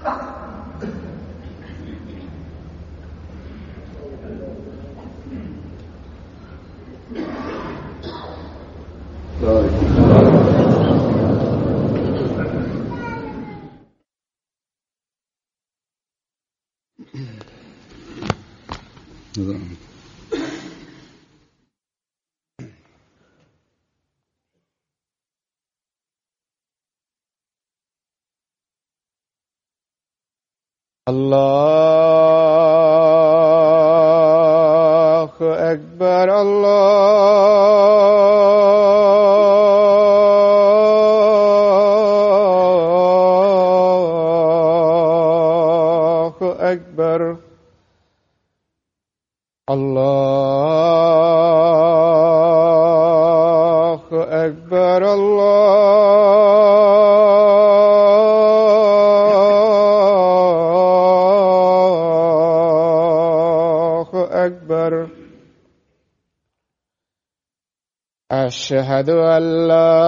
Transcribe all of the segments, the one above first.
الله أكبر الله أكبر الله أكبر أشهد أن لا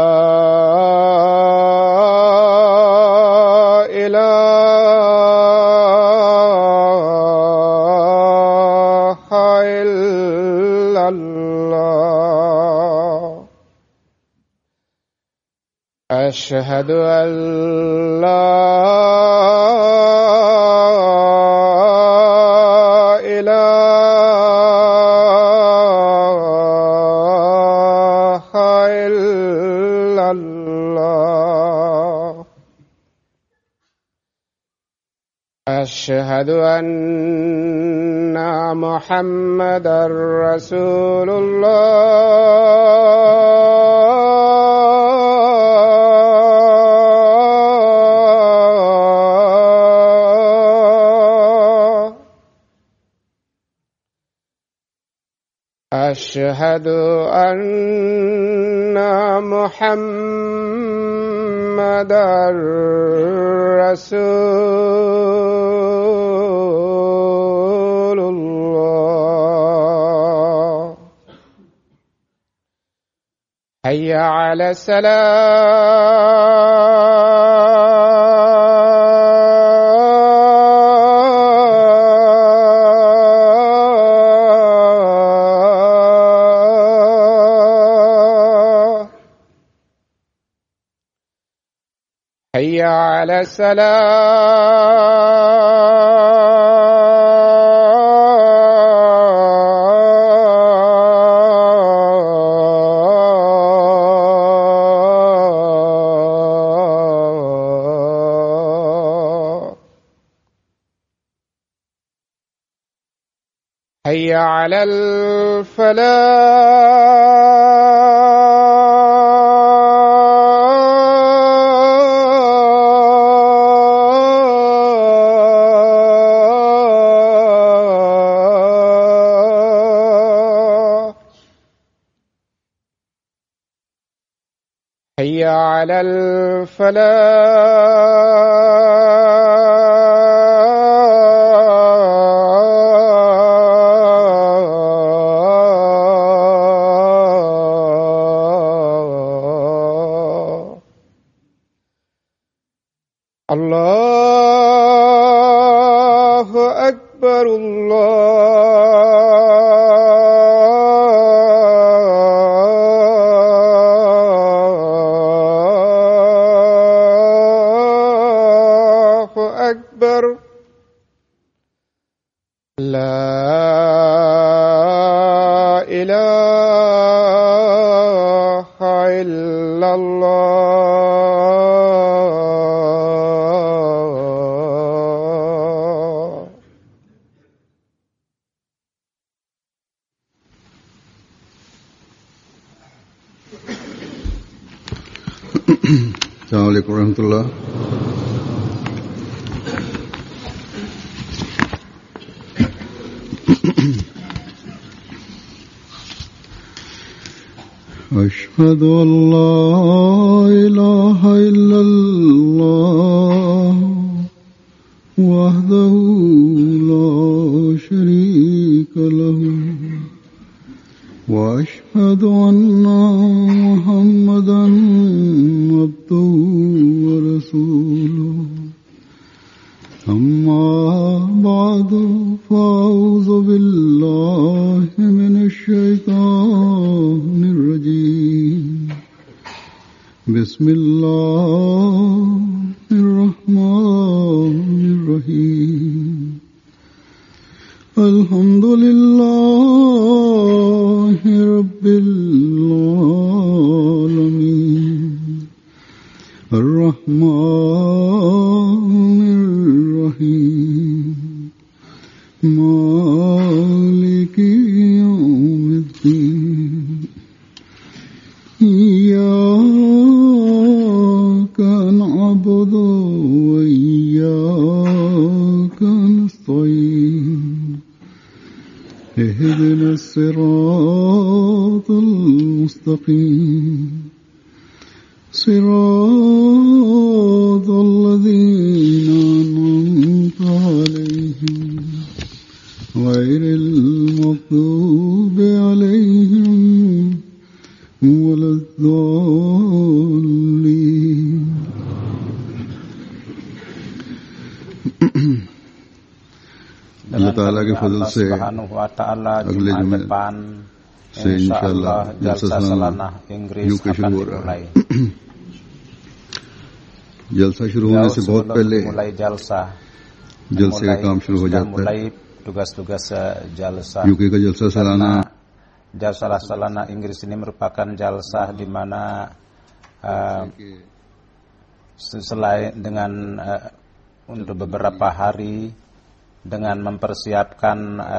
إله إلا الله أشهد أن لا أشهد أن محمدًا رسول الله أشهد أن محمدًا رسول الله حي على الصلاة حي على الصلاة حي على الفلاح حي على الفلاح الله أكبر الله أكبر لا إله إلا الله السلام عليكم ورحمة الله. أشهد أن لا إله إلا الله وحده لا شريك له وأشهد أن محمدًا عبده ورسوله أما بعد فأعوذ بالله من الشيطان الرجيم بسم الله الرحمن الرحيم الحمد لله رب العالمين الرحمن الرحيم مالك يوم الدين إياك نعبد وإياك نستعين اهدنا الصراط المستقيم صراط الذين أنعمت عليهم غير المغضوب عليهم ولا الضالين अल्लाह ताला के फजल से अगले जुमे से इंशाअल्लाह जलसा सालाना यूं के शुरू हो रहा है। जलसा शुरू होने से बहुत पहले जलसे का काम शुरू हो जाता है। tugas-tugas jalsa. यूके का जलसा सालाना Jalsa salana Inggris ini merupakan jalsa di mana selain dengan untuk beberapa hari dengan mempersiapkan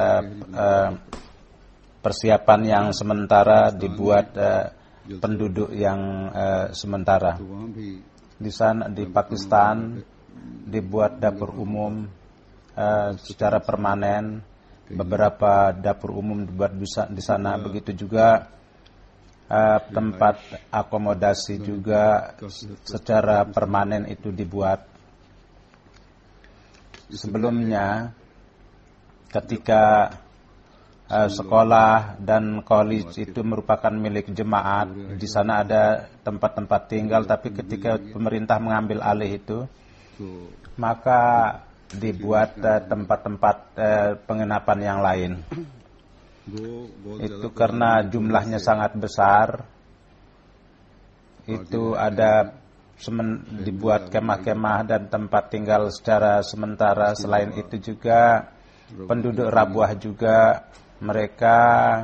persiapan yang sementara dibuat penduduk yang sementara. Di sana di Pakistan dibuat dapur umum secara permanen. Beberapa dapur umum dibuat di sana, begitu juga tempat akomodasi juga secara permanen itu dibuat. Sebelumnya ketika sekolah dan college itu merupakan milik jemaat, di sana ada tempat-tempat tinggal, tapi ketika pemerintah mengambil alih itu, maka dibuat tempat-tempat penginapan yang lain. Itu karena jumlahnya sangat besar. Itu ada dibuat kemah-kemah dan tempat tinggal secara sementara. Selain itu juga penduduk Rabuah juga mereka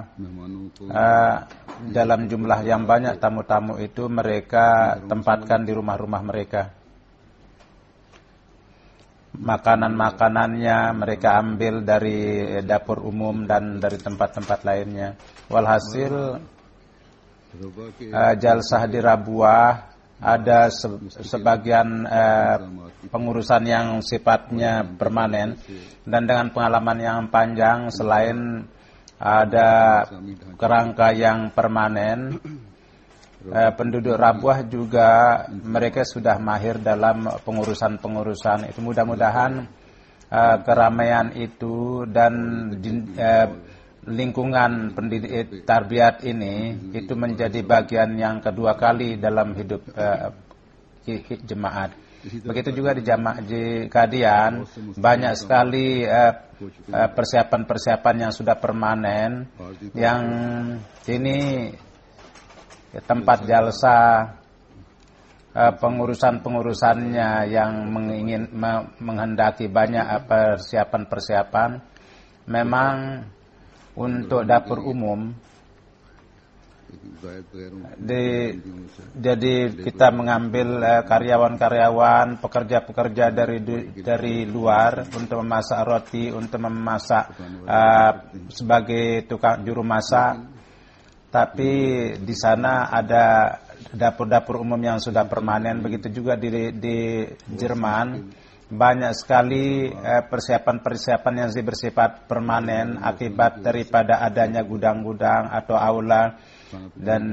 dalam jumlah yang banyak tamu-tamu itu mereka tempatkan di rumah-rumah mereka. Makanan-makanannya mereka ambil dari dapur umum dan dari tempat-tempat lainnya. Walhasil jalsah di Rabuah ada sebagian pengurusan yang sifatnya permanen, dan dengan pengalaman yang panjang, selain ada kerangka yang permanen, penduduk Rabuah juga mereka sudah mahir dalam pengurusan-pengurusan itu. Mudah-mudahan keramaian itu dan lingkungan pendidik tarbiyat ini itu menjadi bagian yang kedua kali dalam hidup jemaat. Begitu juga di Qadian banyak sekali persiapan-persiapan yang sudah permanen, yang ini tempat jalsa pengurusan-pengurusannya yang menghendaki banyak persiapan-persiapan. Memang untuk dapur umum jadi kita mengambil karyawan-karyawan, pekerja-pekerja dari luar untuk memasak roti, untuk memasak sebagai tukang juru masak. Tapi di sana ada dapur-dapur umum yang sudah permanen. Begitu juga di Jerman banyak sekali persiapan-persiapan yang bersifat permanen akibat daripada adanya gudang-gudang atau aula, dan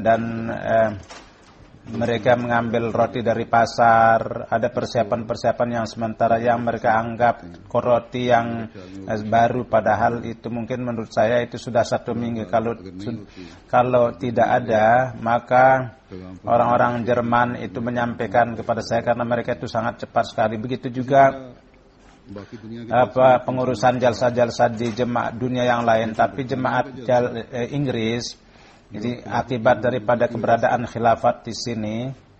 mereka mengambil roti dari pasar. Ada persiapan-persiapan yang sementara yang mereka anggap roti yang baru, padahal itu mungkin menurut saya itu sudah 1 minggu. Kalau tidak ada, maka orang-orang Jerman itu menyampaikan kepada saya, karena mereka itu sangat cepat sekali. Begitu juga pengurusan jalsa-jalsa di jemaat dunia yang lain, tapi jemaat Inggris jadi akibat daripada keberadaan khilafat di sini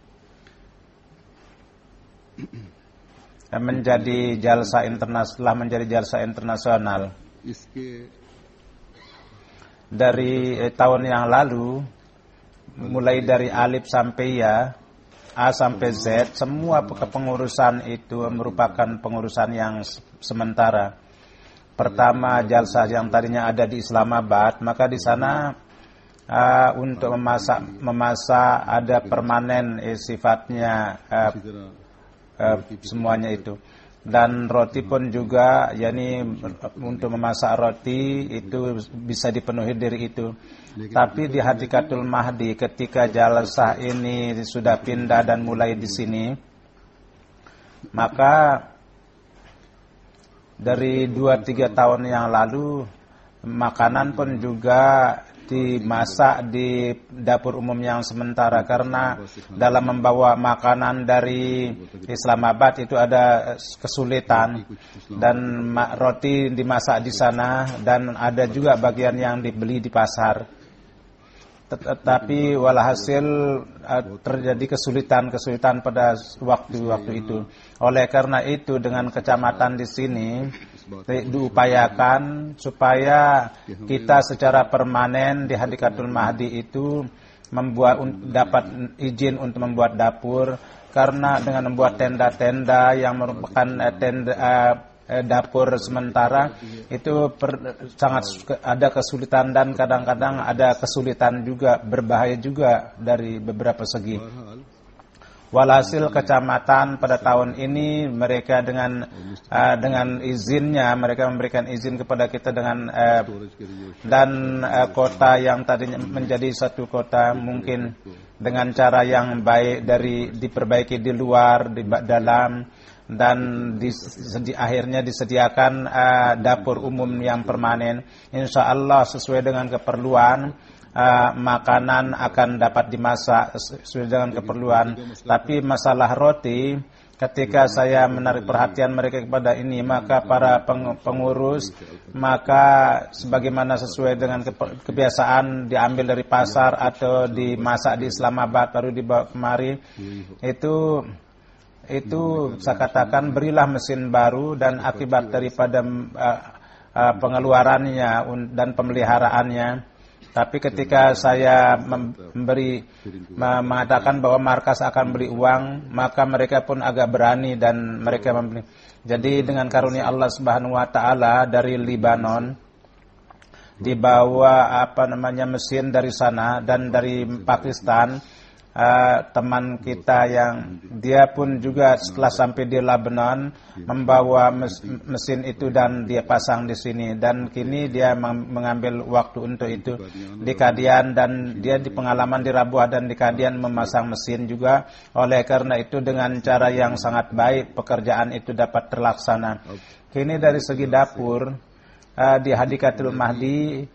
menjadi jalsa internasional. Dari tahun yang lalu, mulai dari alif sampai ya, A sampai Z, semua kepengurusan itu merupakan pengurusan yang sementara. Pertama, jalsa yang tadinya ada di Islamabad, maka di sana untuk memasak ada permanen sifatnya semuanya itu. Dan roti pun juga, yakni untuk memasak roti itu bisa dipenuhi dari itu. Tapi di Hadikatul Mahdi ketika jalsah ini sudah pindah dan mulai di sini, maka dari 2-3 tahun yang lalu makanan pun juga dimasak di dapur umum yang sementara, karena dalam membawa makanan dari Islamabad itu ada kesulitan, dan roti dimasak di sana dan ada juga bagian yang dibeli di pasar. Tetapi walhasil terjadi kesulitan pada waktu itu. Oleh karena itu dengan kecamatan di sini diupayakan supaya kita secara permanen di Hadikatul Mahdi itu dapat izin untuk membuat dapur, karena dengan membuat tenda-tenda yang merupakan dapur sementara itu sangat ada kesulitan, dan kadang-kadang ada kesulitan juga, berbahaya juga dari beberapa segi. Walhasil kecamatan pada tahun ini mereka dengan izinnya mereka memberikan izin kepada kita dan kota yang tadinya menjadi satu kota mungkin dengan cara yang baik dari diperbaiki di luar, di dalam, dan akhirnya disediakan dapur umum yang permanen. Insya Allah sesuai dengan keperluan makanan akan dapat dimasak sesuai dengan keperluan. Tapi masalah roti, ketika saya menarik perhatian mereka kepada ini, maka para pengurus, maka sebagaimana sesuai dengan kebiasaan diambil dari pasar atau dimasak di Islamabad baru dibawa kemari, itu saya katakan berilah mesin baru, dan akibat daripada pengeluarannya dan pemeliharaannya. Tapi ketika saya mengatakan bahwa markas akan beli uang, maka mereka pun agak berani dan mereka membeli. Jadi dengan karunia Allah Subhanahu wa taala dari Libanon dibawa mesin dari sana, dan dari Pakistan teman kita yang dia pun juga setelah sampai di Lebanon membawa mesin itu dan dia pasang di sini, dan kini dia mengambil waktu untuk itu di Kadian, dan dia di pengalaman di Rabuah dan di Kadian memasang mesin juga. Oleh karena itu dengan cara yang sangat baik pekerjaan itu dapat terlaksana. Kini dari segi dapur di Hadikatul Mahdi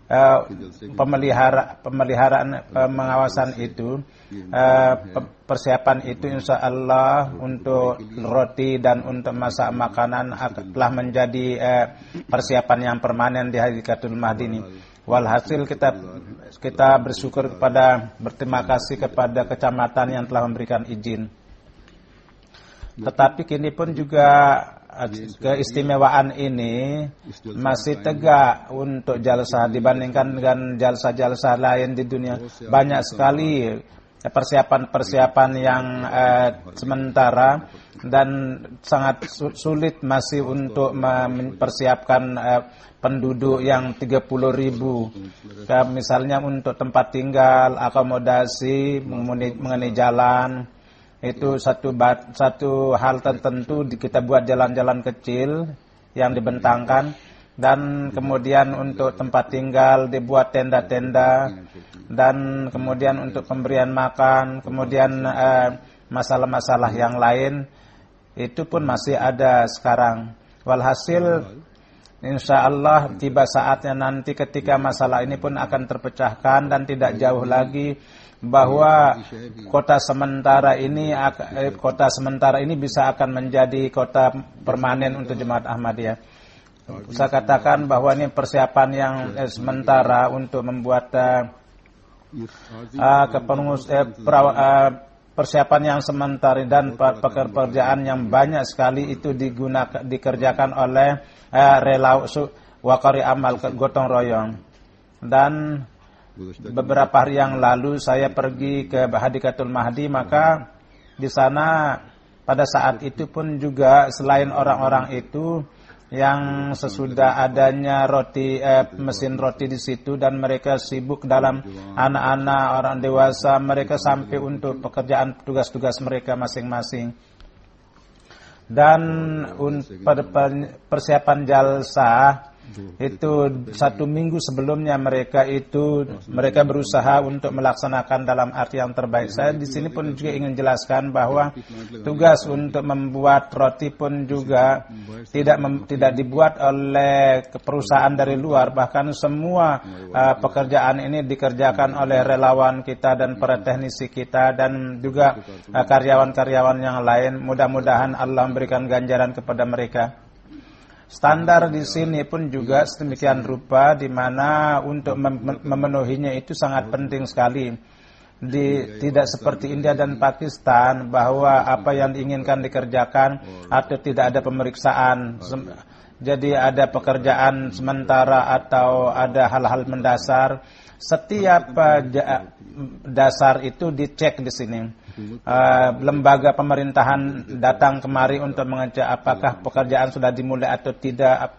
pemeliharaan pengawasan itu, persiapan itu insya Allah untuk roti dan untuk masak makanan telah menjadi persiapan yang permanen di Hadikatul Mahdi ini. Walhasil kita berterima kasih kepada kecamatan yang telah memberikan izin. Tetapi kini pun juga keistimewaan ini masih tegak untuk jalsa dibandingkan dengan jalsa-jalsa lain di dunia. Banyak sekali persiapan-persiapan yang sementara, dan sangat sulit masih untuk mempersiapkan penduduk yang 30.000. Misalnya untuk tempat tinggal, akomodasi, mengenai jalan. Itu satu hal tertentu kita buat jalan-jalan kecil yang dibentangkan, dan kemudian untuk tempat tinggal dibuat tenda-tenda, dan kemudian untuk pemberian makan, kemudian masalah-masalah yang lain itu pun masih ada sekarang. Walhasil Insya Allah tiba saatnya nanti ketika masalah ini pun akan terpecahkan dan tidak jauh lagi bahwa kota sementara ini bisa akan menjadi kota permanen untuk Jemaat Ahmadiyah. Saya katakan bahwa ini persiapan yang sementara untuk membuat persiapan yang sementara dan pekerjaan yang banyak sekali itu dikerjakan oleh Wakari Amal gotong royong. Dan beberapa hari yang lalu saya pergi ke Hadikatul Mahdi, maka di sana pada saat itu pun juga selain orang-orang itu yang sesudah adanya mesin roti di situ dan mereka sibuk dalam anak-anak, orang dewasa, mereka sampai untuk pekerjaan tugas-tugas mereka masing-masing. Dan pada persiapan jalsa itu 1 minggu sebelumnya mereka berusaha untuk melaksanakan dalam arti yang terbaik. Saya di sini pun juga ingin jelaskan bahwa tugas untuk membuat roti pun juga tidak dibuat oleh perusahaan dari luar, bahkan semua pekerjaan ini dikerjakan oleh relawan kita dan para teknisi kita dan juga karyawan-karyawan yang lain. Mudah-mudahan Allah memberikan ganjaran kepada mereka. Standar di sini pun juga sedemikian rupa, di mana untuk memenuhinya itu sangat penting sekali. Tidak seperti India dan Pakistan bahwa apa yang diinginkan dikerjakan atau tidak ada pemeriksaan. Jadi ada pekerjaan sementara atau ada hal-hal mendasar. Setiap dasar itu dicek di sini. Lembaga pemerintahan datang kemari untuk mengecek apakah pekerjaan sudah dimulai atau tidak,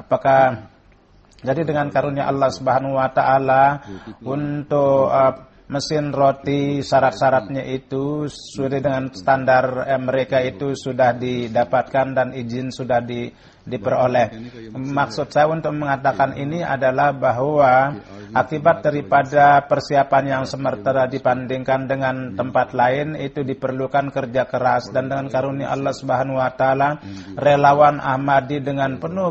jadi dengan karunia Allah Subhanahu wa taala untuk mesin roti syarat-syaratnya itu sesuai dengan standar mereka itu sudah didapatkan dan izin sudah diperoleh. Maksud saya untuk mengatakan ini adalah bahwa akibat daripada persiapan yang sementara dibandingkan dengan tempat lain itu diperlukan kerja keras, dan dengan karunia Allah Subhanahu wa taala relawan Ahmadi dengan penuh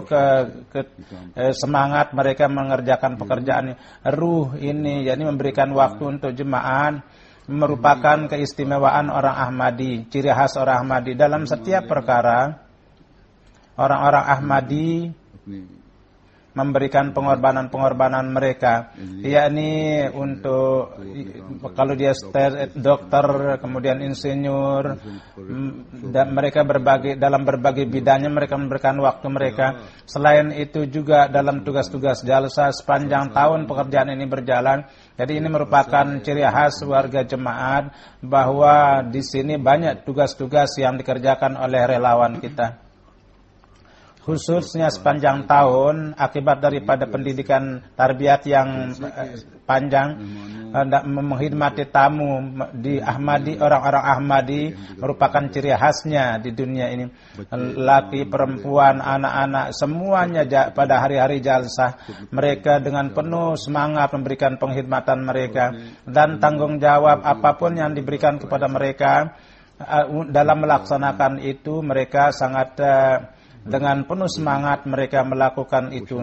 semangat mereka mengerjakan pekerjaan ruh ini, yakni memberikan waktu untuk jemaah, merupakan keistimewaan orang Ahmadi, ciri khas orang Ahmadi dalam setiap perkara. Orang-orang Ahmadi memberikan pengorbanan mereka, yakni untuk kalau dia dokter, kemudian insinyur, dan mereka dalam berbagai bidangnya mereka memberikan waktu mereka. Selain itu juga dalam tugas-tugas jalsa sepanjang tahun pekerjaan ini berjalan. Jadi ini merupakan ciri khas warga jemaat bahwa di sini banyak tugas-tugas yang dikerjakan oleh relawan kita. Khususnya sepanjang tahun akibat daripada pendidikan tarbiyat yang panjang, menghormati tamu di Ahmadi, orang-orang Ahmadi merupakan ciri khasnya di dunia ini. Laki, perempuan, anak-anak, semuanya pada hari-hari jalsah mereka dengan penuh semangat memberikan penghormatan mereka dan tanggung jawab apapun yang diberikan kepada mereka dalam melaksanakan itu mereka sangat dengan penuh semangat mereka melakukan itu.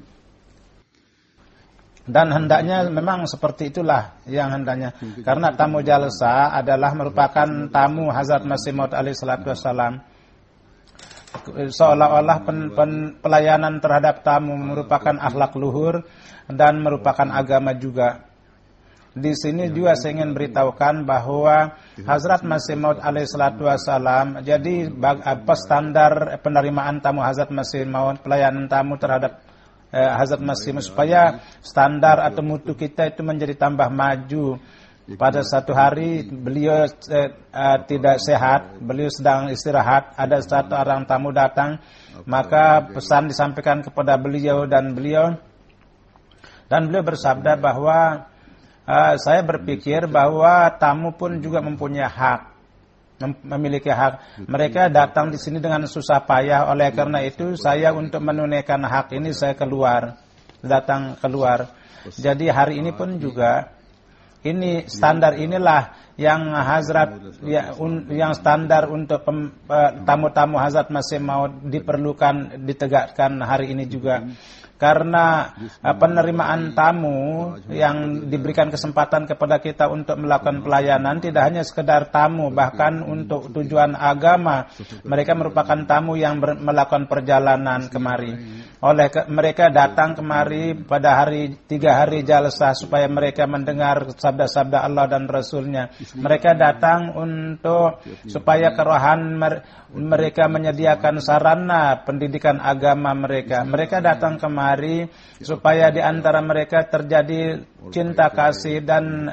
Dan hendaknya memang seperti itulah yang hendaknya. Karena tamu jalsa adalah merupakan tamu Hazrat Masih Maud alaihi salatu wassalam. Seolah-olah pelayanan terhadap tamu merupakan akhlak luhur dan merupakan agama juga. Di sini juga saya ingin beritahukan bahwa Hazrat Masih Maud alaihi salatu wassalam, jadi apa standar penerimaan tamu Hazrat Masih Maud, pelayanan tamu terhadap Hazrat Masih Maud, supaya standar atau mutu kita itu menjadi tambah maju. Pada satu hari beliau tidak sehat, beliau sedang istirahat, ada satu orang tamu datang, maka pesan disampaikan kepada beliau dan beliau bersabda bahwa saya berpikir bahwa tamu pun juga mempunyai hak, memiliki hak. Mereka datang di sini dengan susah payah, oleh karena itu saya untuk menunaikan hak ini saya datang keluar. Jadi hari ini pun juga Ini standar inilah yang Hazrat yang standar untuk tamu-tamu Hazrat Masih Maud diperlukan ditegakkan hari ini juga. Karena penerimaan tamu yang diberikan kesempatan kepada kita untuk melakukan pelayanan tidak hanya sekedar tamu, bahkan untuk tujuan agama. Mereka merupakan tamu yang melakukan perjalanan kemari. Mereka datang kemari pada 3 hari jalsah supaya mereka mendengar sabda-sabda Allah dan Rasulnya. Mereka datang supaya kerohan mereka menyediakan sarana pendidikan agama mereka. Mereka datang kemari supaya di antara mereka terjadi cinta kasih dan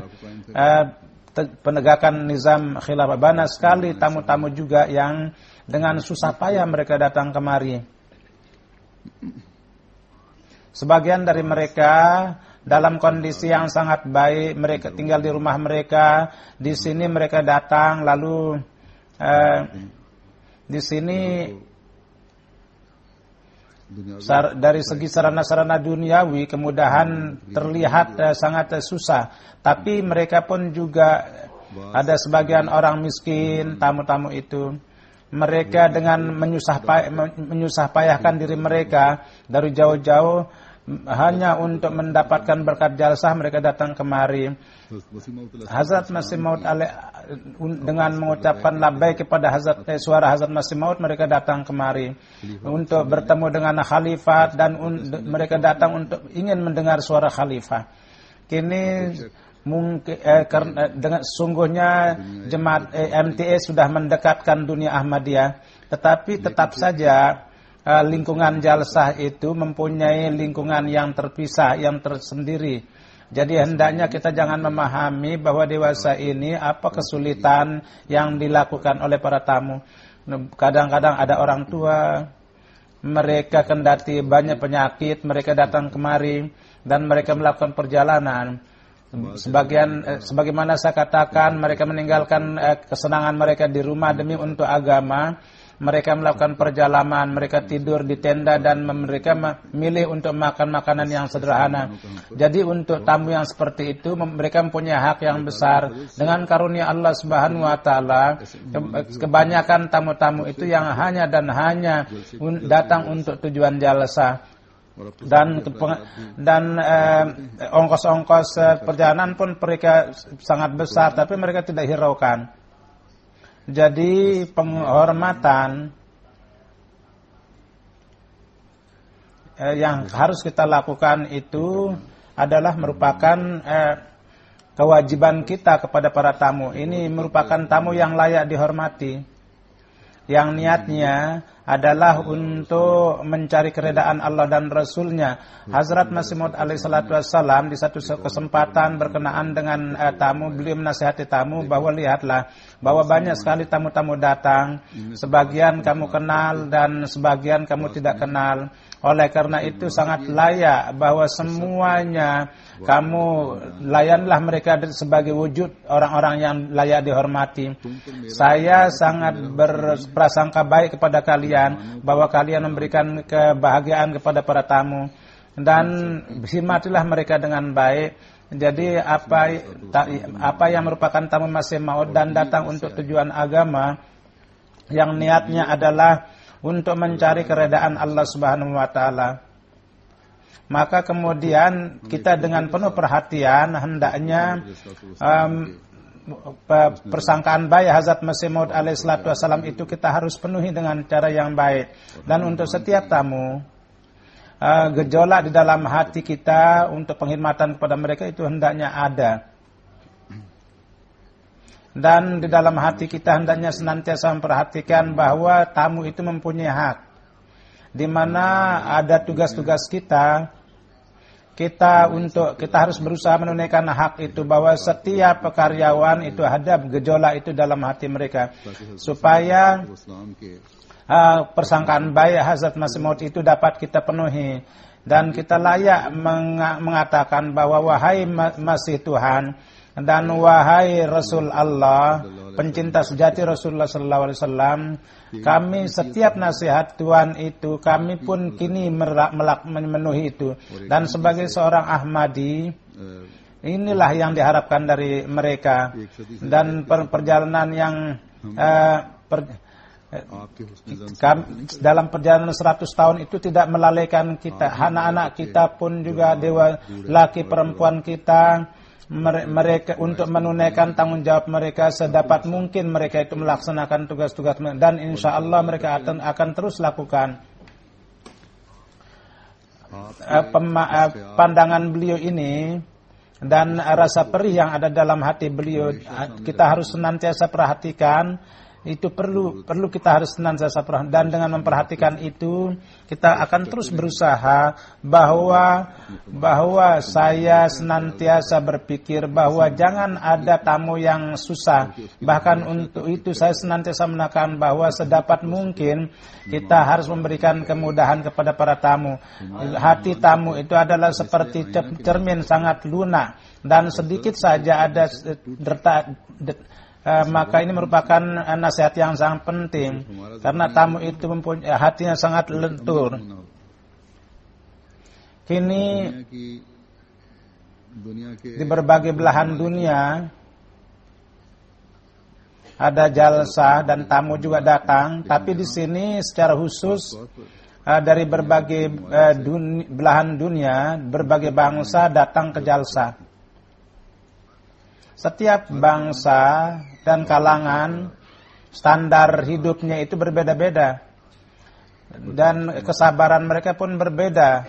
penegakan nizam khilafah. Banyak sekali tamu-tamu juga yang dengan susah payah mereka datang kemari. Sebagian dari mereka dalam kondisi yang sangat baik, mereka tinggal di rumah mereka. Di sini mereka datang, lalu di sini dari segi sarana-sarana duniawi kemudahan terlihat sangat susah. Tapi mereka pun juga ada sebagian orang miskin, tamu-tamu itu. Mereka dengan menyusah payahkan diri mereka dari jauh-jauh hanya untuk mendapatkan berkat jalsah, mereka datang kemari. Hazrat Masih Maud dengan mengucapkan labbaik kepada suara Hazrat Masih Maud, mereka datang kemari untuk bertemu dengan khalifah, dan mereka datang untuk ingin mendengar suara khalifah. Kini mungkin dengan sungguhnya jemaat MTA sudah mendekatkan dunia Ahmadiyah, tetapi tetap saja lingkungan jalsah itu mempunyai lingkungan yang terpisah, yang tersendiri. Jadi hendaknya kita jangan memahami bahwa dewasa ini apa kesulitan yang dilakukan oleh para tamu. Kadang-kadang ada orang tua, mereka kendati banyak penyakit, mereka datang kemari dan mereka melakukan perjalanan. Sebagaimana saya katakan, mereka meninggalkan kesenangan mereka di rumah demi untuk agama. Mereka melakukan perjalanan, mereka tidur di tenda dan mereka memilih untuk makan makanan yang sederhana. Jadi untuk tamu yang seperti itu, mereka mempunyai hak yang besar. Dengan karunia Allah Subhanahu wa taala, kebanyakan tamu-tamu itu yang hanya datang untuk tujuan jalsah. Dan ongkos-ongkos perjalanan pun mereka sangat besar, tapi mereka tidak hiraukan. Jadi penghormatan yang harus kita lakukan itu adalah merupakan kewajiban kita kepada para tamu. Ini merupakan tamu yang layak dihormati, yang niatnya adalah untuk mencari keredaan Allah dan Rasulnya. Hazrat Masih Maud alaihi salatu wassalam di satu kesempatan berkenaan dengan tamu, beliau menasihati tamu bahwa lihatlah bahwa banyak sekali tamu-tamu datang, sebagian kamu kenal dan sebagian kamu tidak kenal. Oleh karena itu sangat layak bahwa semuanya kamu layanlah mereka sebagai wujud orang-orang yang layak dihormati. Saya sangat berprasangka baik kepada kalian bahwa kalian memberikan kebahagiaan kepada para tamu, dan hormatilah mereka dengan baik. Jadi apa yang merupakan tamu Masih Maud dan datang untuk tujuan agama, yang niatnya adalah untuk mencari keredaan Allah Subhanahu wa taala, maka kemudian kita dengan penuh perhatian hendaknya persangkaan baik Hazrat Masih Maud alaihi salatu wassalam itu kita harus penuhi dengan cara yang baik. Dan untuk setiap tamu, gejolak di dalam hati kita untuk penghormatan kepada mereka itu hendaknya ada. Dan di dalam hati kita hendaknya senantiasa memperhatikan bahwa tamu itu mempunyai hak, di mana ada tugas-tugas kita harus berusaha menunaikan hak itu, bahwa setiap karyawan itu ada gejolak itu dalam hati mereka, supaya persangkaan baik Hazrat Masih Maud itu dapat kita penuhi, dan kita layak mengatakan bahwa wahai Masih Tuhan dan wahai Rasul Allah, pencinta sejati Rasulullah sallallahu alaihi wasallam, kami setiap nasihat Tuhan itu kami pun kini memenuhi itu. Dan sebagai seorang Ahmadi Inilah yang diharapkan dari mereka. Dan perjalanan yang dalam perjalanan 100 tahun itu tidak melalaikan kita, anak-anak kita pun juga, dewa laki perempuan kita, mereka untuk menunaikan tanggung jawab mereka sedapat mungkin mereka itu melaksanakan tugas-tugas, dan insya Allah mereka akan terus lakukan. Pandangan beliau ini dan rasa perih yang ada dalam hati beliau, kita harus senantiasa perhatikan. Itu perlu kita harus senantiasa perhatikan, dan dengan memperhatikan itu kita akan terus berusaha bahwa saya senantiasa berpikir bahwa jangan ada tamu yang susah. Bahkan untuk itu saya senantiasa menekan bahwa sedapat mungkin kita harus memberikan kemudahan kepada para tamu. Hati tamu itu adalah seperti cermin sangat lunak, dan sedikit saja ada maka ini merupakan nasihat yang sangat penting, karena tamu itu mempunyai hatinya sangat lentur. Kini di berbagai belahan dunia ada jalsa dan tamu juga datang, tapi di sini secara khusus dari berbagai belahan dunia, berbagai bangsa datang ke jalsa. Setiap bangsa dan kalangan standar hidupnya itu berbeda-beda, dan kesabaran mereka pun berbeda.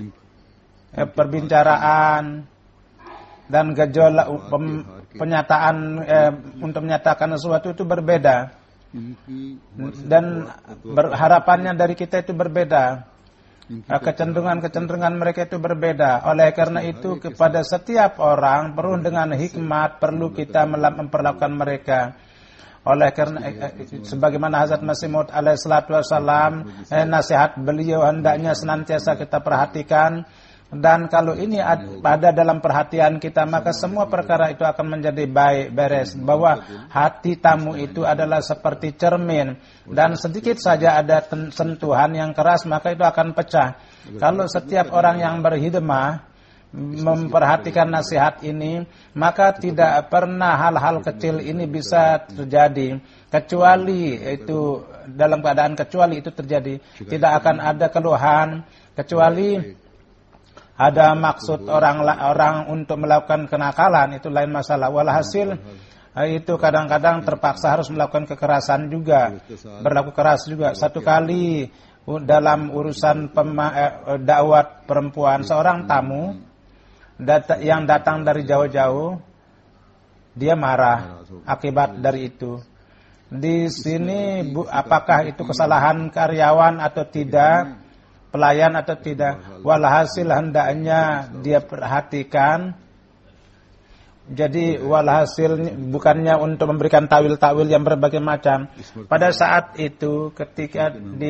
Perbincaraan dan gejolak penyataan untuk menyatakan sesuatu itu berbeda, dan harapannya dari kita itu berbeda. Kecenderungan mereka itu berbeda. Oleh karena itu kepada setiap orang perlu dengan hikmat, perlu kita memperlakukan mereka. Oleh karena sebagaimana Hazrat Masih Maud alaihi salatu wasallam, nasihat beliau hendaknya senantiasa kita perhatikan. Dan kalau ini ada dalam perhatian kita, maka semua perkara itu akan menjadi baik, beres. Bahwa hati tamu itu adalah seperti cermin, dan sedikit saja ada sentuhan yang keras, maka itu akan pecah. Kalau setiap orang yang berhidmah memperhatikan nasihat ini, maka tidak pernah hal-hal kecil ini bisa terjadi. Kecuali itu dalam keadaan kecuali itu terjadi, tidak akan ada keluhan, kecuali ada maksud orang untuk melakukan kenakalan, itu lain masalah. Walhasil itu kadang-kadang terpaksa harus melakukan kekerasan juga, berlaku keras juga. Satu kali dalam urusan dakwah perempuan, seorang tamu yang datang dari jauh-jauh, dia marah akibat dari itu. Di sini apakah itu kesalahan karyawan atau tidak, pelayan atau tidak, walhasil hendaknya dia perhatikan. Jadi walhasil bukannya untuk memberikan tawil-tawil yang berbagai macam. Pada saat itu ketika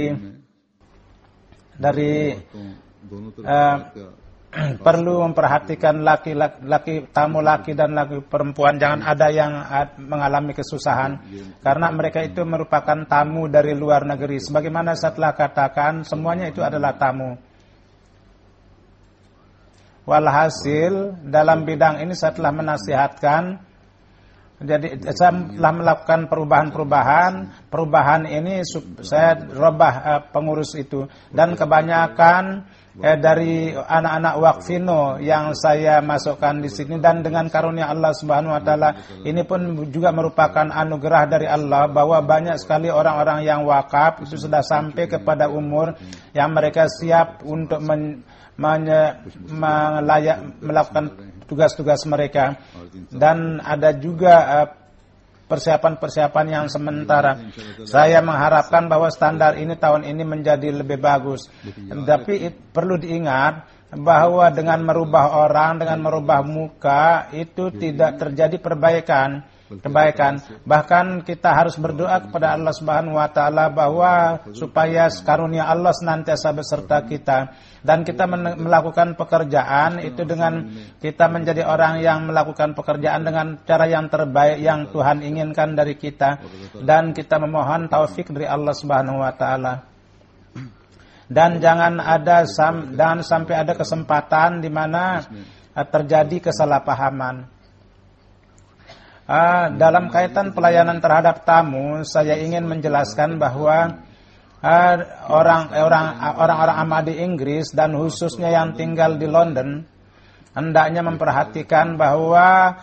perlu memperhatikan laki tamu laki dan laki perempuan, jangan ada yang mengalami kesusahan, karena mereka itu merupakan tamu dari luar negeri. Sebagaimana saya telah katakan, semuanya itu adalah tamu. Walhasil dalam bidang ini saya telah menasihatkan, jadi saya telah melakukan perubahan ini saya robah pengurus itu, dan kebanyakan dari anak-anak Waqfino yang saya masukkan di sini, dan dengan karunia Allah Subhanahu wa taala ini pun juga merupakan anugerah dari Allah, bahwa banyak sekali orang-orang yang wakaf itu sudah sampai kepada umur yang mereka siap untuk melakukan tugas-tugas mereka, dan ada juga persiapan-persiapan yang sementara. Saya mengharapkan bahwa standar ini tahun ini menjadi lebih bagus. Tapi perlu diingat bahwa dengan merubah orang, dengan merubah muka, itu tidak terjadi kebaikan. Bahkan kita harus berdoa kepada Allah Subhanahu wa taala bahwa supaya karunia Allah senantiasa beserta kita, dan kita melakukan pekerjaan itu dengan kita menjadi orang yang melakukan pekerjaan dengan cara yang terbaik yang Tuhan inginkan dari kita, dan kita memohon taufik dari Allah Subhanahu wa taala. Dan jangan sampai ada kesempatan di mana terjadi kesalahpahaman. Dalam kaitan pelayanan terhadap tamu, saya ingin menjelaskan bahwa orang-orang Ahmadi Inggris dan khususnya yang tinggal di London hendaknya memperhatikan bahwa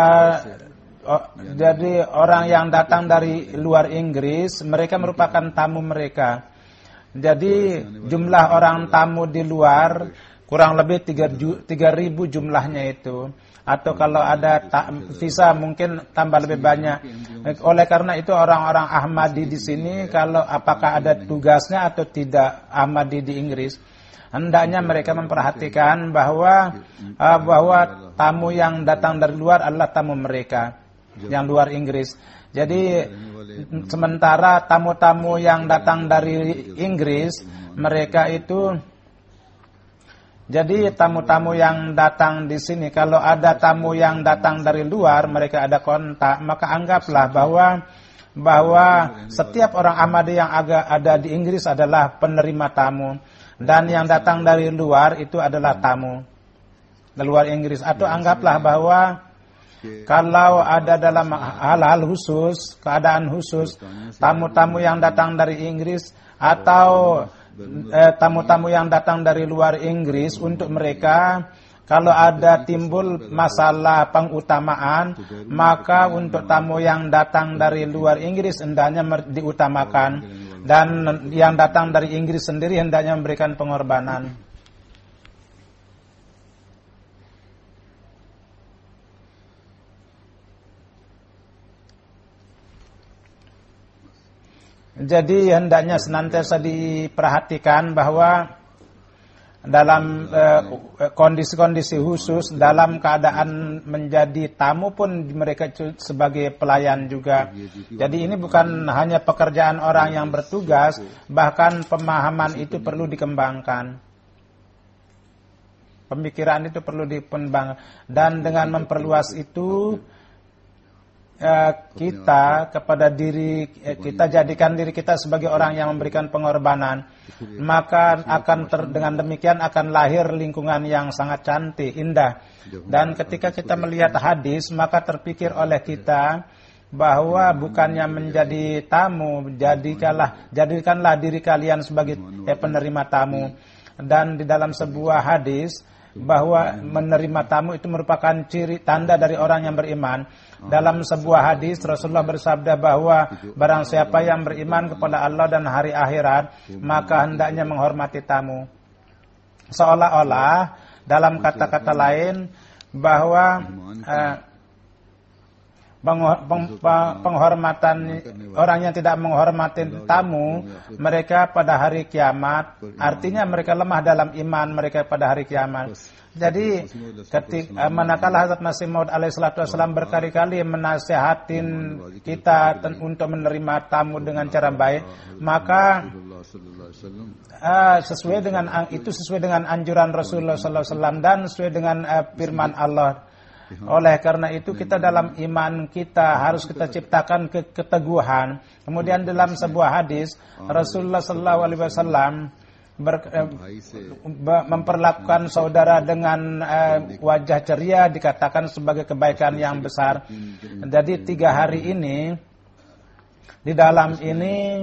jadi orang yang datang dari luar Inggris, mereka merupakan tamu mereka. Jadi jumlah orang tamu di luar kurang lebih 3.000 jumlahnya itu. Atau kalau ada visa mungkin tambah lebih banyak. Oleh karena itu orang-orang Ahmadi di sini, kalau apakah ada tugasnya atau tidak Ahmadi di Inggris, hendaknya mereka memperhatikan bahwa tamu yang datang dari luar adalah tamu mereka yang luar Inggris. Jadi sementara tamu-tamu yang datang dari Inggris, mereka itu jadi tamu-tamu yang datang di sini, kalau ada tamu yang datang dari luar, mereka ada kontak, maka anggaplah bahwa setiap orang Ahmadi yang ada di Inggris adalah penerima tamu, dan yang datang dari luar itu adalah tamu dari luar Inggris. Atau anggaplah bahwa kalau ada dalam hal-hal khusus, keadaan khusus, tamu-tamu yang datang dari Inggris atau tamu-tamu yang datang dari luar Inggris, untuk mereka kalau ada timbul masalah pengutamaan, maka untuk tamu yang datang dari luar Inggris hendaknya diutamakan, dan yang datang dari Inggris sendiri hendaknya memberikan pengorbanan. Jadi hendaknya senantiasa diperhatikan bahwa dalam kondisi-kondisi khusus, dalam keadaan menjadi tamu pun mereka sebagai pelayan juga. Jadi ini bukan hanya pekerjaan orang yang bertugas, bahkan pemahaman itu perlu dikembangkan. Pemikiran itu perlu dikembangkan, dan dengan memperluas itu kita kepada diri kita, jadikan diri kita sebagai orang yang memberikan pengorbanan, maka dengan demikian akan lahir lingkungan yang sangat cantik, indah. Dan ketika kita melihat hadis, maka terpikir oleh kita bahwa bukannya menjadi tamu, jadikanlah diri kalian sebagai penerima tamu. Dan di dalam sebuah hadis bahwa menerima tamu itu merupakan ciri tanda dari orang yang beriman. Dalam sebuah hadis Rasulullah bersabda bahwa barang siapa yang beriman kepada Allah dan hari akhirat, maka hendaknya menghormati tamu. Seolah-olah dalam kata-kata lain bahwa penghormatan orang yang tidak menghormati tamu, mereka pada hari kiamat, artinya mereka lemah dalam iman mereka pada hari kiamat. Jadi ketika manakala Hazrat Masih Maud alaihissalatu wassalam berkali-kali menasihatin kita untuk menerima tamu dengan cara baik, maka sesuai dengan anjuran Rasulullah sallallahu alaihi wasallam dan sesuai dengan firman Allah. Oleh karena itu kita dalam iman kita harus kita ciptakan keteguhan. Kemudian dalam sebuah hadis Rasulullah sallallahu alaihi wasallam memperlakukan saudara dengan wajah ceria dikatakan sebagai kebaikan yang besar. Jadi 3 hari ini di dalam ini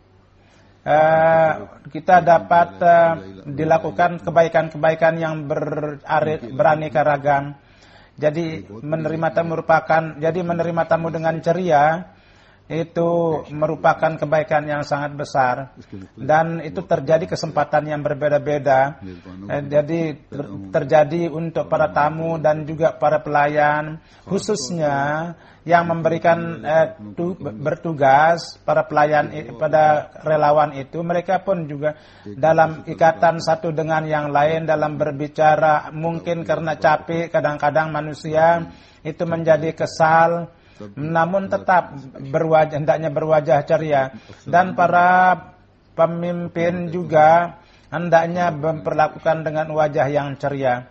kita dapat dilakukan kebaikan-kebaikan yang beraneka ragam. Jadi menerima tamu dengan ceria itu merupakan kebaikan yang sangat besar, dan itu terjadi kesempatan yang berbeda-beda. Jadi terjadi untuk para tamu dan juga para pelayan, khususnya yang memberikan bertugas, para pelayan, pada relawan itu, mereka pun juga dalam ikatan satu dengan yang lain dalam berbicara. Mungkin karena capek, kadang-kadang manusia itu menjadi kesal, namun tetap hendaknya berwajah ceria. Dan para pemimpin juga hendaknya memperlakukan dengan wajah yang ceria.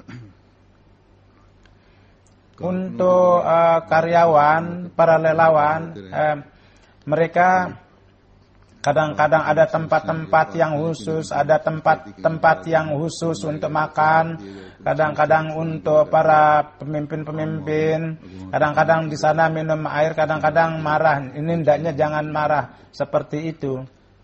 Untuk karyawan, para relawan, mereka Kadang-kadang ada tempat-tempat yang khusus, ada tempat-tempat yang khusus untuk makan, kadang-kadang untuk para pemimpin-pemimpin, kadang-kadang di sana minum air, kadang-kadang marah. Ini hendaknya jangan marah seperti itu.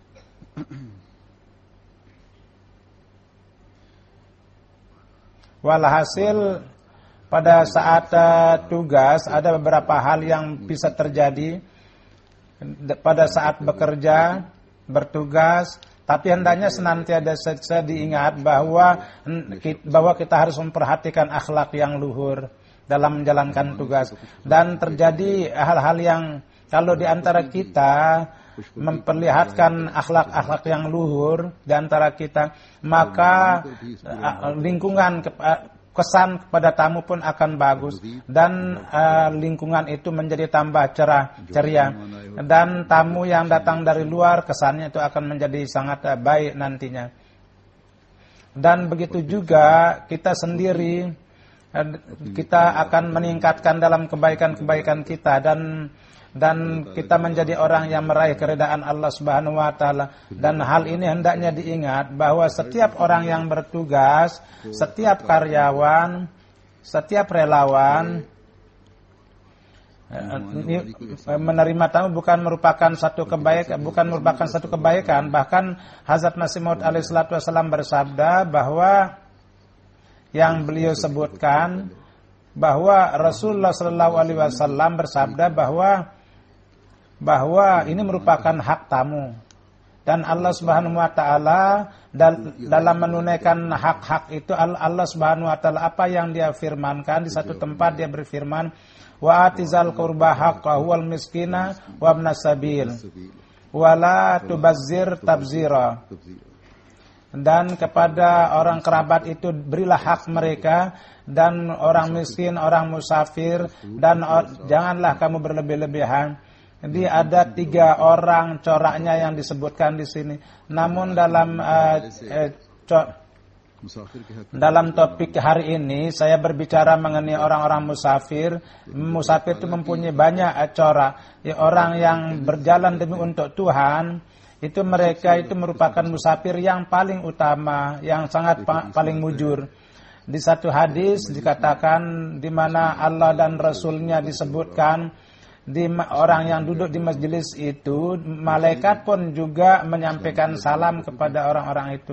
Walhasil pada saat tugas ada beberapa hal yang bisa terjadi pada saat bekerja, bertugas, tapi hendaknya senantiasa diingat bahwa kita harus memperhatikan akhlak yang luhur dalam menjalankan tugas. Dan terjadi hal-hal yang kalau di antara kita memperlihatkan akhlak-akhlak yang luhur di antara kita, maka lingkungan kesan kepada tamu pun akan bagus dan lingkungan itu menjadi tambah cerah ceria, dan tamu yang datang dari luar kesannya itu akan menjadi sangat baik nantinya. Dan begitu juga kita sendiri, kita akan meningkatkan dalam kebaikan-kebaikan kita dan kita menjadi orang yang meraih keridaan Allah Subhanahu wa taala. Dan hal ini hendaknya diingat bahwa setiap orang yang bertugas, setiap karyawan, setiap relawan menerima tamu bukan merupakan satu kebaikan, bahkan Hazrat Masih Maud alaihi salatu wasallam bersabda bahwa yang beliau sebutkan bahwa Rasulullah sallallahu alaihi wasallam bersabda bahwa ini merupakan hak tamu, dan Allah Subhanahu wa taala dalam menunaikan hak-hak itu, Allah Subhanahu wa taala apa yang dia firmankan di satu tempat, dia berfirman wa atizal qurba haqqahu wal miskina wa ibnas sabil wala tubazzir tabzira, dan kepada orang kerabat itu berilah hak mereka, dan orang miskin, orang musafir, dan janganlah kamu berlebih-lebihan. Jadi ada 3 orang coraknya yang disebutkan di sini. Namun dalam topik hari ini saya berbicara mengenai orang-orang musafir. Musafir itu mempunyai banyak corak. Ya, orang yang berjalan demi untuk Tuhan, itu mereka itu merupakan musafir yang paling utama, yang sangat paling mujur. Di satu hadis dikatakan di mana Allah dan Rasulnya disebutkan orang yang duduk di majelis itu, malaikat pun juga menyampaikan salam kepada orang-orang itu.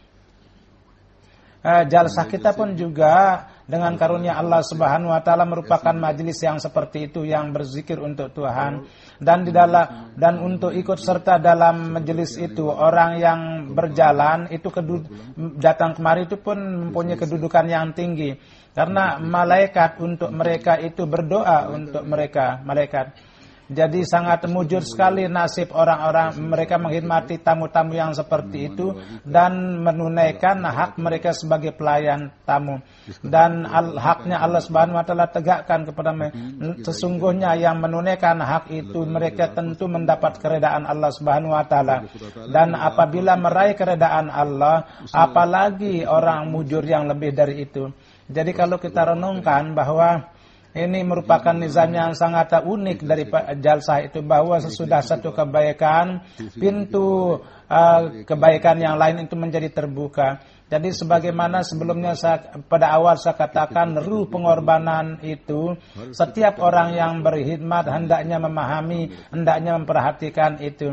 Jalsah kita pun juga dengan karunia Allah Subhanahu wa taala merupakan majelis yang seperti itu, yang berzikir untuk Tuhan, dan untuk ikut serta dalam majelis itu orang yang berjalan itu datang kemari itu pun mempunyai kedudukan yang tinggi, karena malaikat untuk mereka itu berdoa untuk mereka, malaikat. Jadi sangat mujur sekali nasib orang-orang mereka menghormati tamu-tamu yang seperti itu dan menunaikan hak mereka sebagai pelayan tamu. Dan haknya Allah Subhanahu wa taala tegakkan kepada mereka. Sesungguhnya yang menunaikan hak itu mereka tentu mendapat keredaan Allah Subhanahu wa taala. Dan apabila meraih keredaan Allah, apalagi orang mujur yang lebih dari itu. Jadi kalau kita renungkan bahwa ini merupakan nizam yang sangat unik dari jalsah itu, bahwa sesudah satu kebaikan, pintu kebaikan yang lain itu menjadi terbuka. Jadi sebagaimana sebelumnya pada awal saya katakan, ruh pengorbanan itu setiap orang yang berkhidmat hendaknya memahami, hendaknya memperhatikan itu.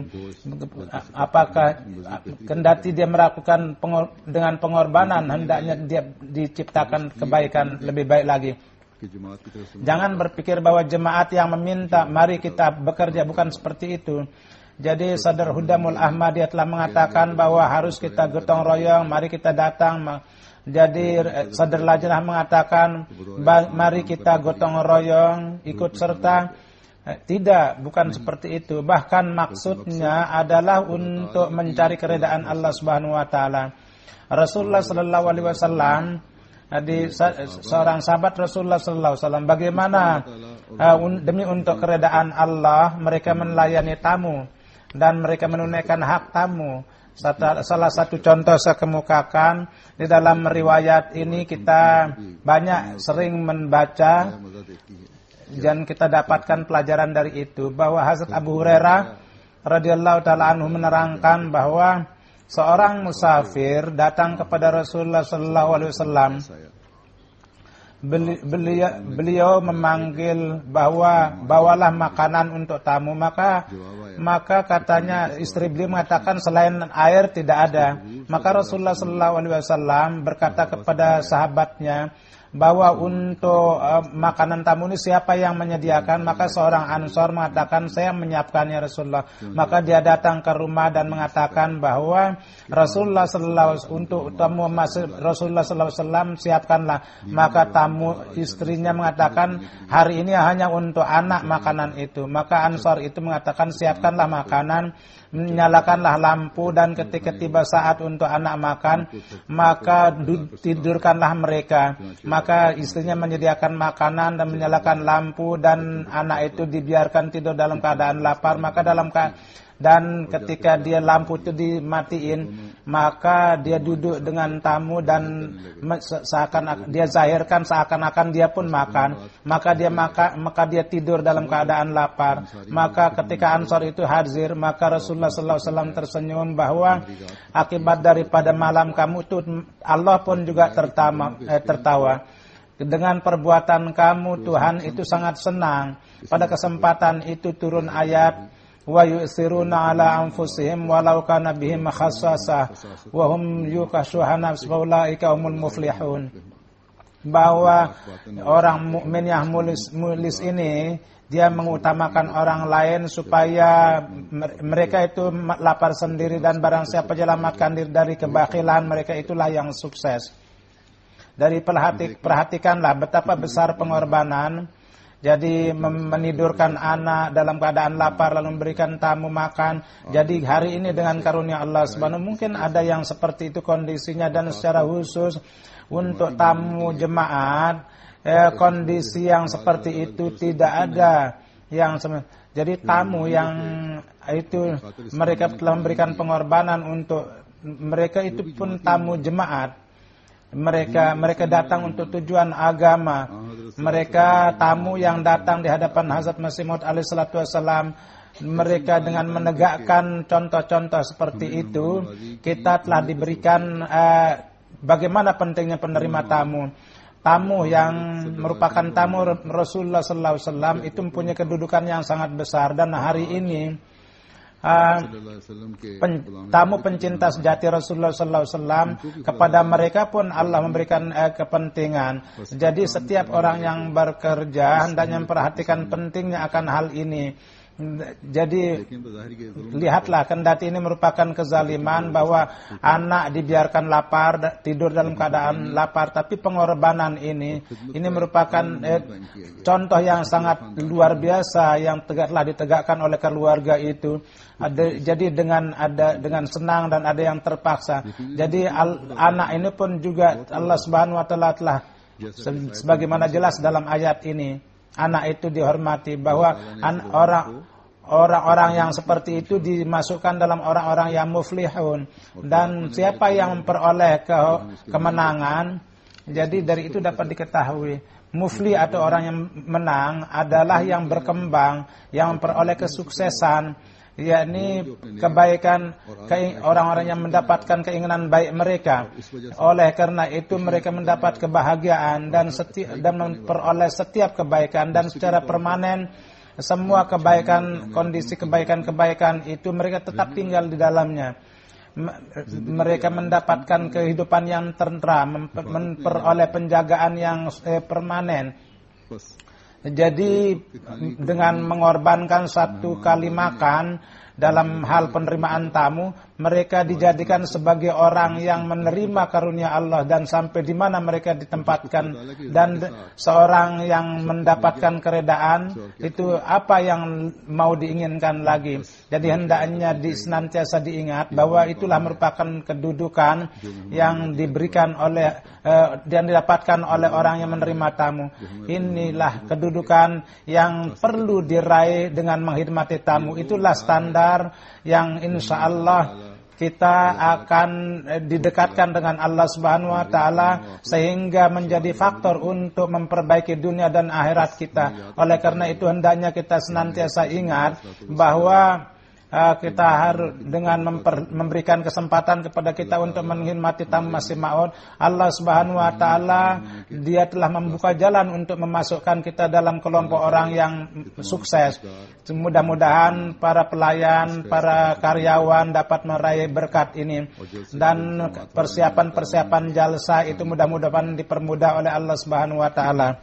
Apakah kendati dia melakukan dengan pengorbanan, hendaknya dia diciptakan kebaikan lebih baik lagi. Jangan berpikir bahwa jemaat yang meminta mari kita bekerja, bukan seperti itu. Jadi Sadar Hudamul Ahmadiyah telah mengatakan bahwa harus kita gotong royong, mari kita datang. Jadi Sadar Lajnah mengatakan mari kita gotong royong, ikut serta. Tidak, bukan seperti itu. Bahkan maksudnya adalah untuk mencari keredaan Allah Subhanahu wa taala. Rasulullah sallallahu alaihi wasallam, di seorang sahabat Rasulullah sallallahu alaihi wasallam, bagaimana demi untuk keredaan Allah mereka melayani tamu dan mereka menunaikan hak tamu. Salah satu contoh saya kemukakan di dalam riwayat ini, kita banyak sering membaca dan kita dapatkan pelajaran dari itu, bahwa Hazrat Abu Hurairah radhiyallahu taala anhu menerangkan bahwa seorang musafir datang kepada Rasulullah sallallahu alaihi wasallam. Beliau memanggil bahwa bawalah makanan untuk tamu, maka katanya istri beliau mengatakan selain air tidak ada. Maka Rasulullah sallallahu alaihi wasallam berkata kepada sahabatnya bahwa untuk makanan tamu ini siapa yang menyediakan? Maka seorang Ansor mengatakan, saya menyiapkannya Rasulullah. Maka dia datang ke rumah dan mengatakan bahwa Rasulullah untuk tamu Rasulullah sallallahu alaihi wasallam siapkanlah. Maka tamu istrinya mengatakan, hari ini hanya untuk anak makanan itu. Maka Ansor itu mengatakan, siapkanlah makanan, nyalakanlah lampu, dan ketika tiba saat untuk anak makan, maka tidurkanlah mereka. Maka istrinya menyediakan makanan dan menyalakan lampu, dan anak itu dibiarkan tidur dalam keadaan lapar. Maka dan ketika dia lampu itu dimatiin, maka dia duduk dengan tamu dan dia zahirkan seakan-akan dia pun makan. Maka dia tidur dalam keadaan lapar. Maka ketika Ansor itu hadir, maka Rasulullah sallallahu alaihi wasallam tersenyum bahwa akibat daripada malam kamu itu Allah pun juga tertawa. Dengan perbuatan kamu Tuhan itu sangat senang. Pada kesempatan itu turun ayat wa yusiruna ala anfusihim walau kana bihim khassasah wa hum yukashuhana faulaika humul muflihun. Bahwa orang mukmin yang mulis ini dia mengutamakan orang lain supaya mereka itu lapar sendiri, dan barang siapa menyelamatkan diri dari kebakilan, mereka itulah yang sukses. Dari perhatikanlah betapa besar pengorbanan. Jadi menidurkan anak dalam keadaan lapar lalu memberikan tamu makan. Jadi hari ini dengan karunia Allah Subhanahu, mungkin ada yang seperti itu kondisinya, dan secara khusus untuk tamu jemaat kondisi yang seperti itu tidak ada yang jadi tamu yang itu mereka telah memberikan pengorbanan untuk mereka, itu pun tamu jemaat. Mereka datang untuk tujuan agama. Mereka tamu yang datang di hadapan Hazrat Masih Maud alaihi salatu wassalam. Mereka dengan menegakkan contoh-contoh seperti itu, kita telah diberikan bagaimana pentingnya penerima tamu. Tamu yang merupakan tamu Rasulullah sallallahu alaihi wasallam itu mempunyai kedudukan yang sangat besar, dan hari ini tamu pencinta sejati Rasulullah sallallahu alaihi wasallam, kepada mereka pun Allah memberikan kepentingan. Jadi setiap orang yang bekerja hendaknya memperhatikan pentingnya akan hal ini. Jadi lihatlah, kendati ini merupakan kezaliman bahwa anak dibiarkan lapar, tidur dalam keadaan lapar, tapi pengorbanan ini merupakan contoh yang sangat luar biasa yang telah ditegakkan oleh keluarga itu. Jadi dengan senang, dan ada yang terpaksa. Jadi anak ini pun juga Allah Subhanahu wa taala telah sebagaimana jelas dalam ayat ini, anak itu dihormati, bahwa orang-orang yang seperti itu dimasukkan dalam orang-orang yang muflihun. Dan siapa yang memperoleh kemenangan, jadi dari itu dapat diketahui muflih atau orang yang menang adalah yang berkembang, yang memperoleh kesuksesan, yakni kebaikan, orang-orang yang mendapatkan keinginan baik mereka. Oleh karena itu mereka mendapat kebahagiaan dan memperoleh setiap kebaikan, dan secara permanen semua kebaikan, kondisi kebaikan-kebaikan itu mereka tetap tinggal di dalamnya. Mereka mendapatkan kehidupan yang tentram, memperoleh penjagaan yang permanen. Jadi dengan mengorbankan satu kali makan dalam hal penerimaan tamu, mereka dijadikan sebagai orang yang menerima karunia Allah, dan sampai di mana mereka ditempatkan, dan seorang yang mendapatkan keredaan itu apa yang mau diinginkan lagi. Jadi hendaknya senantiasa diingat bahwa itulah merupakan kedudukan yang diberikan dan didapatkan oleh orang yang menerima tamu. Inilah kedudukan yang perlu diraih dengan menghormati tamu. Itulah standar yang insya Allah kita akan didekatkan dengan Allah Subhanahu wa taala, sehingga menjadi faktor untuk memperbaiki dunia dan akhirat kita. Oleh karena itu hendaknya kita senantiasa ingat bahwa kita harus dengan memberikan kesempatan kepada kita untuk menghormati tamu Masih Maud. Allah Subhanahu wa taala Dia telah membuka jalan untuk memasukkan kita dalam kelompok orang yang sukses. Mudah-mudahan para pelayan, para karyawan dapat meraih berkat ini, dan persiapan-persiapan jalsa itu mudah-mudahan dipermudah oleh Allah Subhanahu wa taala.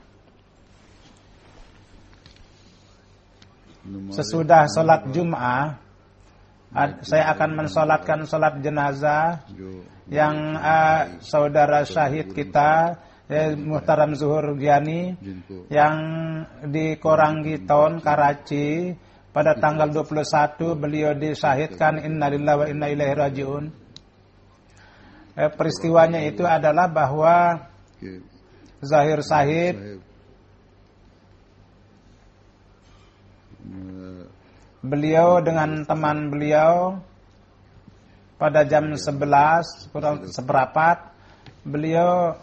Sesudah sholat Jum'ah, saya akan mensolatkan sholat jenazah yang saudara syahid kita Muhtaram Zuhur Giani yang di Korangi Town, Karachi pada tanggal 21 beliau disyahidkan. Innalillahi wa inna ilaihi rajiun. Peristiwanya itu adalah bahwa Zahir Syahid beliau dengan teman beliau pada jam 11 kurang seperempat beliau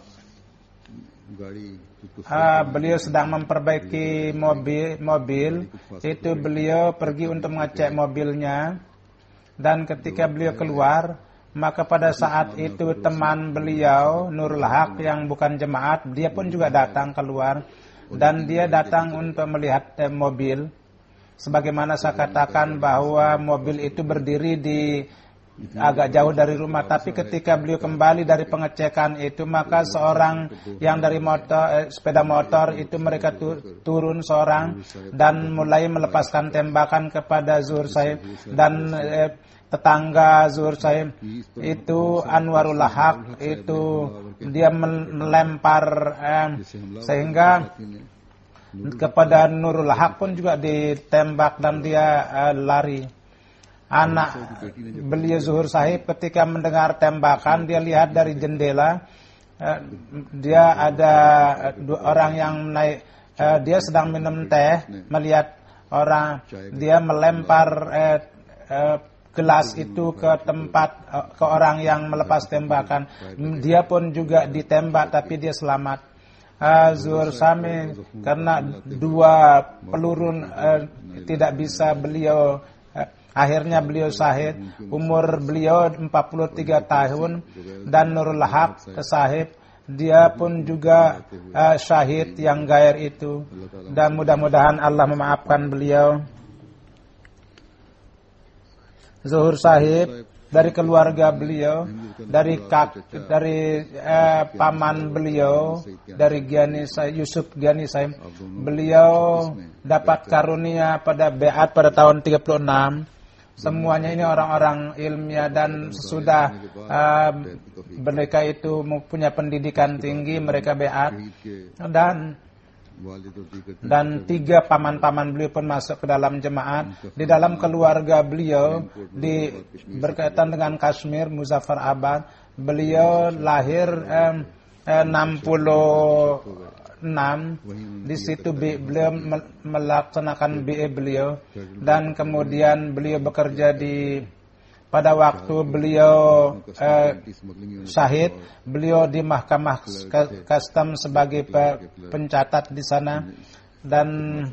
sedang memperbaiki mobil itu beliau pergi untuk mengecek mobilnya, dan ketika beliau keluar maka pada saat itu teman beliau Nurul Haq yang bukan jemaat dia pun juga datang keluar, dan dia datang untuk melihat mobil. Sebagaimana saya katakan bahwa mobil itu berdiri di agak jauh dari rumah, tapi ketika beliau kembali dari pengecekan itu maka seorang yang dari sepeda motor itu mereka turun seorang dan mulai melepaskan tembakan kepada Zuhur Syahid, dan tetangga Zuhur Syahid itu Anwarul Haq itu dia melempar sehingga kepada Nurul Haq pun juga ditembak dan dia lari. Anak beliau Zuhur Syahid ketika mendengar tembakan dia lihat dari jendela, dia ada dua orang yang naik, dia sedang minum teh, melihat orang, dia melempar gelas itu ke tempat ke orang yang melepas tembakan. Dia pun juga ditembak tapi dia selamat. Zuhur Syahid karena dua peluru tidak bisa beliau, akhirnya beliau syahid. Umur beliau 43 tahun, dan Nurul Haq Syahid dia pun juga syahid yang gair itu, dan mudah-mudahan Allah memaafkan beliau. Zuhur Syahid dari keluarga beliau, dari paman beliau, dari Yusuf Giani Saim, beliau dapat karunia pada beat pada tahun 36. Semuanya ini orang-orang ilmiah, dan sesudah mereka itu mempunyai pendidikan tinggi, mereka beat, dan 3 paman-paman beliau pun masuk ke dalam jemaat. Di dalam keluarga beliau berkaitan dengan Kashmir, Muzaffarabad, beliau lahir 66. Di situ beliau melaksanakan BA beliau, dan kemudian beliau bekerja pada waktu beliau syahid, beliau di Mahkamah Custom sebagai pencatat di sana, dan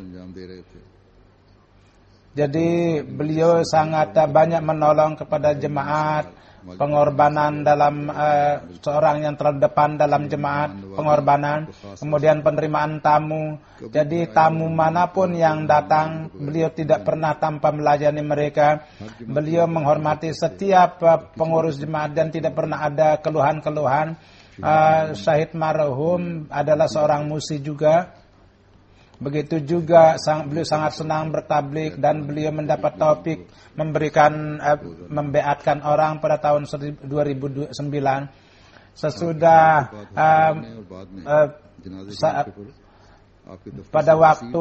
jadi beliau sangat banyak menolong kepada jemaat, pengorbanan dalam seorang yang terdepan dalam jemaat, pengorbanan, kemudian penerimaan tamu. Jadi tamu manapun yang datang, beliau tidak pernah tanpa melayani mereka. Beliau menghormati setiap pengurus jemaat dan tidak pernah ada keluhan-keluhan. Syahid marhum adalah seorang musi juga. Begitu juga beliau sangat senang bertablik, dan beliau mendapat taufik membeatkan orang pada tahun 2009. Sesudah pada waktu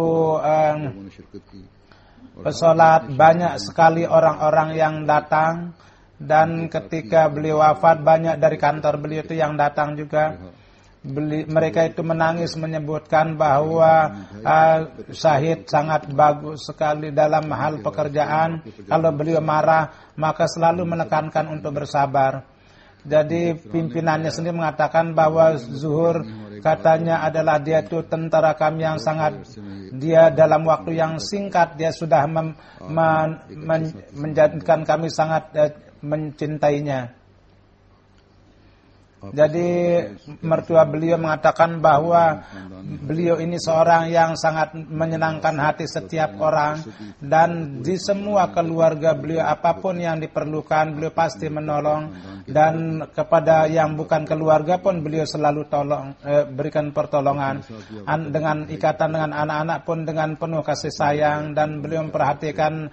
pesolat banyak sekali orang-orang yang datang, dan ketika beliau wafat banyak dari kantor beliau itu yang datang juga. Mereka itu menangis menyebutkan bahwa Syahid sangat bagus sekali dalam hal pekerjaan. Kalau beliau marah maka selalu menekankan untuk bersabar. Jadi pimpinannya sendiri mengatakan bahwa Zuhur katanya adalah dia itu tentara kami yang sangat, dia dalam waktu yang singkat dia sudah menjadikan kami sangat mencintainya. Jadi mertua beliau mengatakan bahwa beliau ini seorang yang sangat menyenangkan hati setiap orang, dan di semua keluarga beliau apapun yang diperlukan beliau pasti menolong, dan kepada yang bukan keluarga pun beliau selalu berikan pertolongan. Dengan ikatan dengan anak-anak pun dengan penuh kasih sayang, dan beliau memperhatikan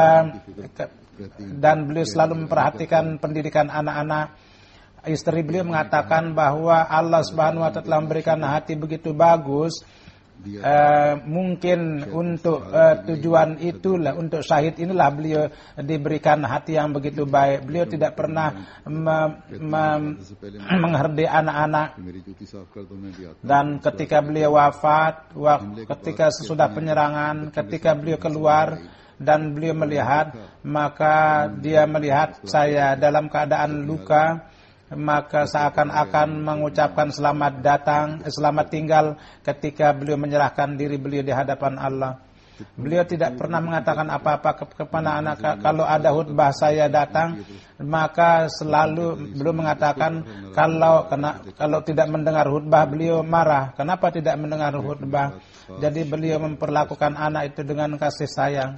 dan beliau selalu memperhatikan pendidikan anak-anak. Istri beliau mengatakan bahwa Allah Subhanahu wa Ta'ala telah memberikan hati begitu bagus, mungkin untuk tujuan itulah, untuk syahid inilah beliau diberikan hati yang begitu baik. Beliau tidak pernah menghardik anak-anak, dan ketika beliau wafat, ketika sesudah penyerangan, ketika beliau keluar dan beliau melihat, maka dia melihat saya dalam keadaan luka, maka seakan-akan mengucapkan selamat tinggal ketika beliau menyerahkan diri beliau di hadapan Allah. Beliau tidak pernah mengatakan apa-apa kepada anak. Kalau ada khutbah saya datang, maka selalu beliau mengatakan kalau tidak mendengar khutbah beliau marah. Kenapa tidak mendengar khutbah? Jadi beliau memperlakukan anak itu dengan kasih sayang.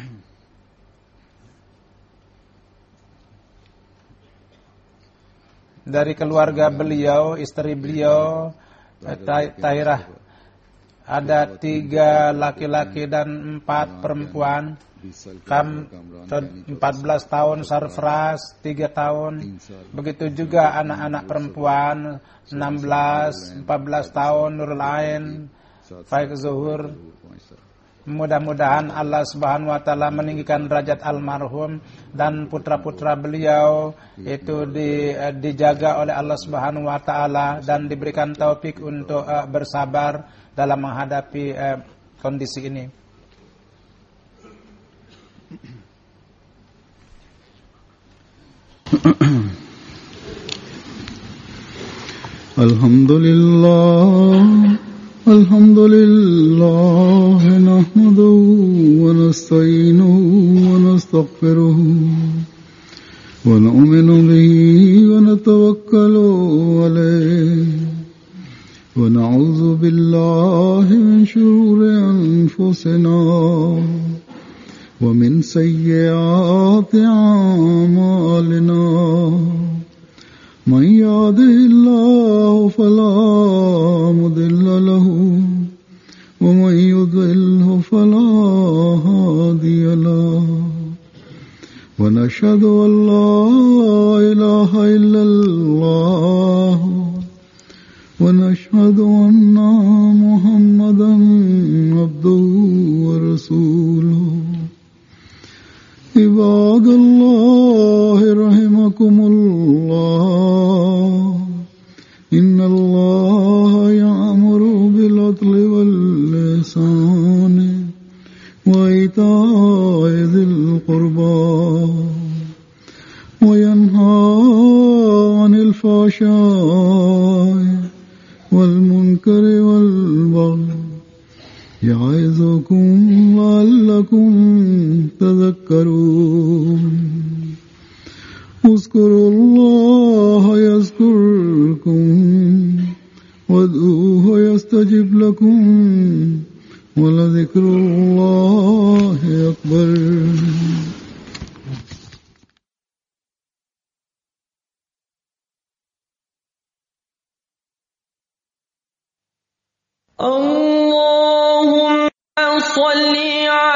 Dari keluarga beliau, istri beliau Tahirah, ada 3 laki-laki dan 4 perempuan. 14 tahun Sarfraz, 3 tahun. Begitu juga anak-anak perempuan 16, 14 tahun Nurul Ain, Faik Zuhur. Mudah-mudahan Allah Subhanahu wa Ta'ala meninggikan derajat almarhum, dan putra-putra beliau itu dijaga oleh Allah Subhanahu wa Ta'ala, dan diberikan taufik untuk bersabar dalam menghadapi kondisi ini. Alhamdulillah nahmaduhu wa nasta'inuhu wa nastaghfiruhu wa nu'minu bihi wa natawakkalu alayhi wa na'udzu billahi min shururi anfusina wa min sayyiati a'malina. من يهده الله فلا مضل له ومن يضلل فلا هادي له ونشهد أن لا إله إلا الله ونشهد أن محمدا عبده ورسوله. عباد الله رحمكم الله إن الله يأمر بالعدل والإحسان وإيتاء ذي القربى وينهى عن الفحشاء والمنكر والبغي يعظكم لعلكم تذكرون. اذكروا الله يذكركم وادعوه يستجب لكم ولذكر الله أكبر. اللهم صل